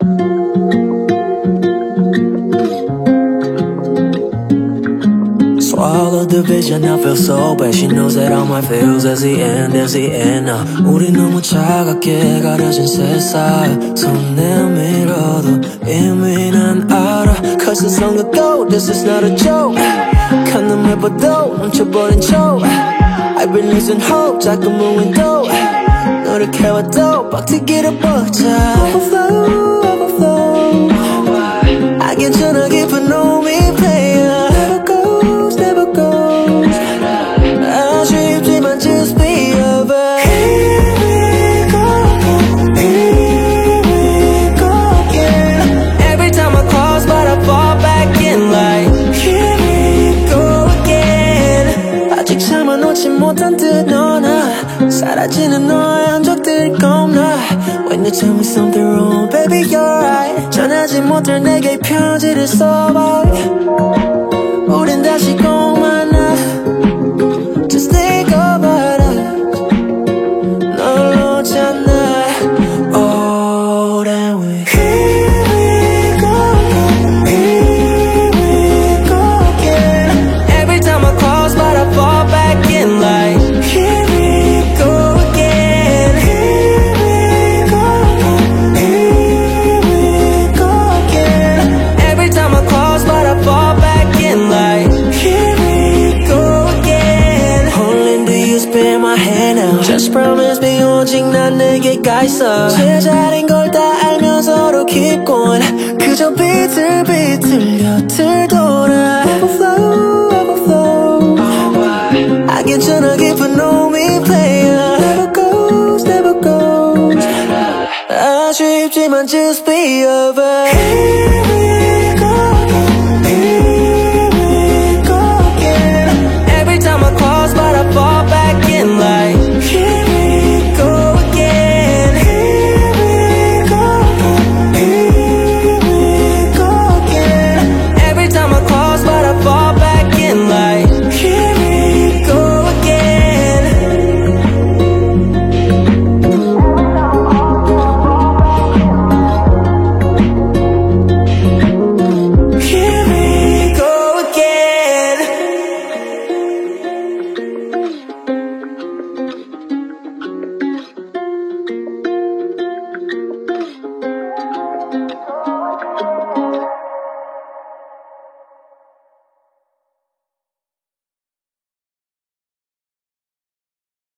Swallow the vision, I feel so bad. She knows that all my feels is the end, is the end. 우리 너무 차갑게 가려진 세상 손 내밀어도 이미 난 알아. Cause it's long ago, this is not a joke. 가늠해 봐도 멈춰버린 척. I've been losing hope, 자꾸 moving though. 노력해와도 빡치기를 벅차. Overflow, overflow. I 괜찮아 깊은 놈이 player. Never goes. 아쉽지만 just be over. Here we go, here we go again. Every time I cross, but I fall back in line. Here we go again. 아직 참아놓지 못한 듯 너나 사라지는 너의 흔적들이 겁나. When you tell me something wrong, baby you're right. 전하지 못할 내게 편지를 써봐. 우린 다시 꼭 만나. Just think about us. 널 놓지 않아. Oh, then we here we go, here we go again. Every time I cross, but I fall back in line. Here we go again. Here we go, here we go again. Every time I cross, but I fall back in line. Here we go again. Only do you spin my hand now. Just promise me 오직 난 내게 가 있어. 제자리인 걸 다 알면서도 keep going. 그저 비틀비틀 곁을 돌아. Overflow, overflow. I 괜찮아 깊은 놈이 player. Never goes, never goes. 아쉽지만 just be over. Here we